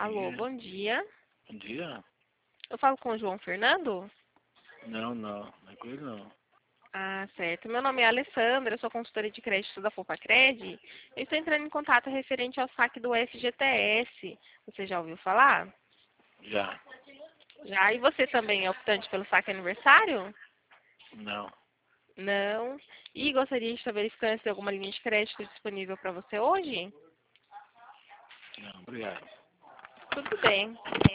Alô, Dia. bom dia. Bom dia? Eu falo com o João Fernando? Não é com ele não. Ah, certo. Meu nome é Alessandra, eu sou consultora de crédito da Fopacred. Eu estou entrando em contato referente ao saque do FGTS. Você já ouviu falar? Já. Já. E você também é optante pelo saque aniversário? Não. Não. E gostaria de estar verificando se tem alguma linha de crédito disponível para você hoje? Não, obrigado. Tudo bem.